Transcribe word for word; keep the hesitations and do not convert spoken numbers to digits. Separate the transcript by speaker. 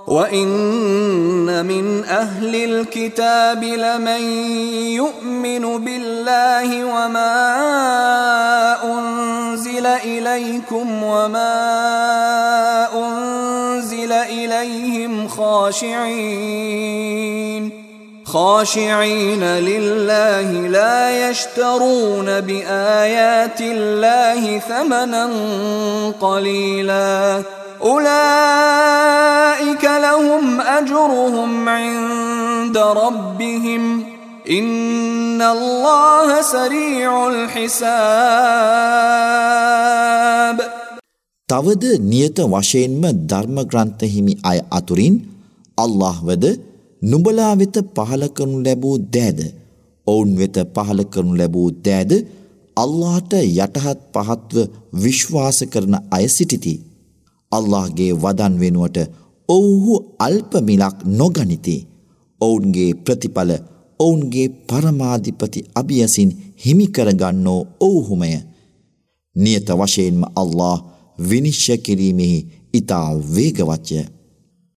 Speaker 1: وَإِنَّ مِنْ أَهْلِ الْكِتَابِ لَمَنْ يُؤْمِنُ بِاللَّهِ وَمَا أُنْزِلَ إِلَيْكُمْ وَمَا أُنْزِلَ إِلَيْهِمْ خَاشِعِينَ خاشعين لله لا يشترون بآيات الله ثمنا قليلا أولئك لهم أجرهم عند ربهم إن الله سريع الحساب.
Speaker 2: තවද නියත වශයෙන්ම ධර්ම ග්‍රන්ථ හිමි අය අතුරින් අල්ලාහ් වද නුඹලා වෙත පහල කරනු ලැබූ දෑද ඔවුන් වෙත පහල කරනු ලැබූ දෑද අල්ලාහට යටහත් පහත්ව විශ්වාස කරන අය සිටිති. අල්ලාහගේ වදන් වෙනුවට ඔවුහු අල්ප මිලක් නොගනිති. ඔවුන්ගේ ප්‍රතිඵල ඔවුන්ගේ පරමාධිපති අභියසින් හිමි කරගන්නෝ ඔවුහුමය. නියත වශයෙන්ම අල්ලාහ් විනිශ්චය කිරීමෙහි ඉතා වේගවත්ය.